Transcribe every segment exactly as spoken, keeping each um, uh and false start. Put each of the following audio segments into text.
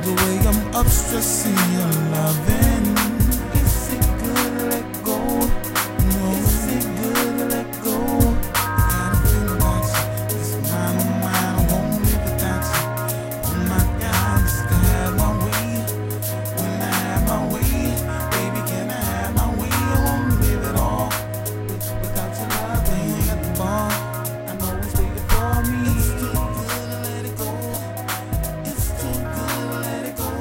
the way I'm upstressed in your loving. Is it good to let go? No. Is it good to let go? I gotta feel about you. It's mine, oh mine, I won't live without you. Oh my God, just to have my way. When I have my way, baby, can I have my way? I won't live at all without your love. Ain't at the bar, I know it's waiting for me. It's too good to let it go. It's too good to let it go.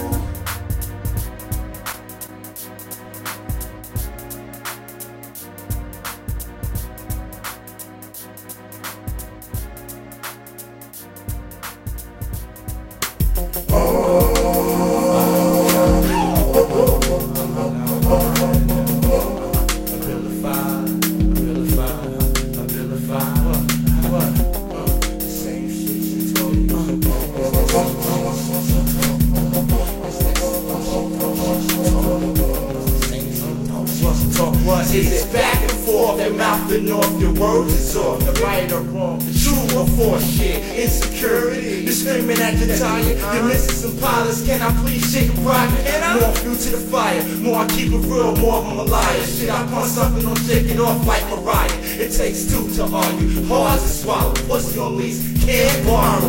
Is it back and forth, their mouth and off, your words is off, the right or wrong, the true or false shit, insecurity, you're screaming at your tire, you're missing some pilots, can I please shake a private, more fuel to the fire, more I keep it real, more of I'm a liar, shit I punch something, don't shake it off like Mariah, it takes two to argue, hard to swallow, pussy on lease, can't borrow.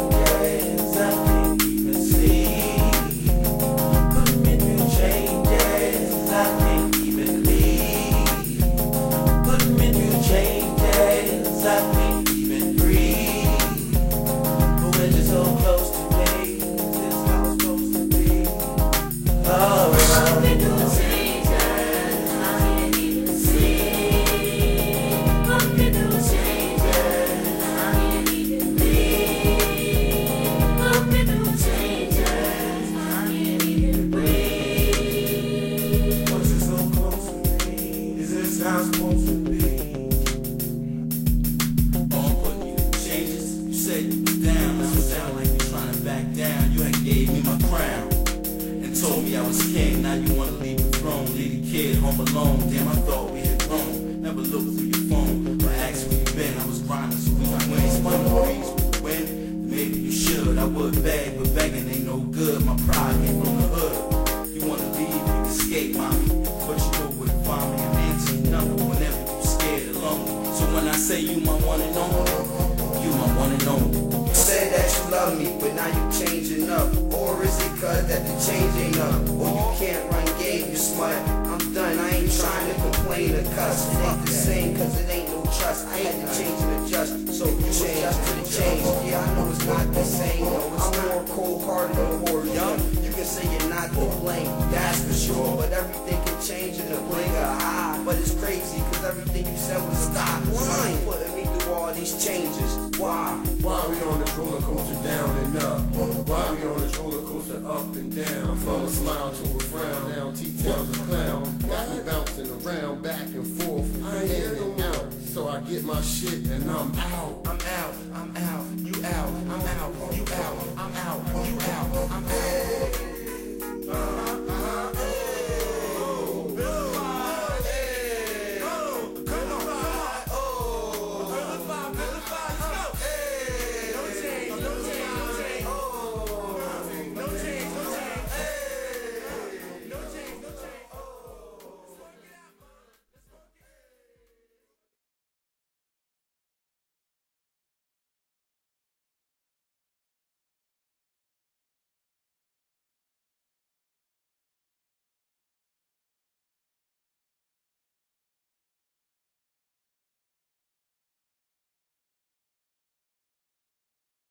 Told me I was king, now you wanna leave the throne. Leave the kid home alone, damn I thought we had grown. Never looked through your phone, or asked where you been. I was grinding so we could win. Spun the breeze with the wind, maybe you should. I would beg, but begging ain't no good. My pride came from the hood. You wanna leave, you can escape, mommy, but you know where to find me. I answer your number whenever you scared or lonely. So when I say you my one and only, you my one and only. You said that you love me, but now you changing up. Or is it cause that the change ain't up? Or you can't run game, you smut. I'm done, I ain't trying to complain or cuss. It ain't the same cause it ain't no trust. I had to change and adjust, so you adjust to the change. Yeah, I know it's not the same, no, I'm more cold-hearted and more young. You can say you're not to blame, that's for sure. But everything can change in a blink of an eye. But it's crazy cause everything you said was stop. Why you putting me through all these changes? Why? Why we on this roller coaster down and up? Why we on this roller coaster up and down? From a smile to a frown, now T-Town's a clown. Got me bouncing around, back and forth, in and out. So I get my shit and I'm out. I'm out, I'm out, you out, I'm out, you out, I'm out, you out, I'm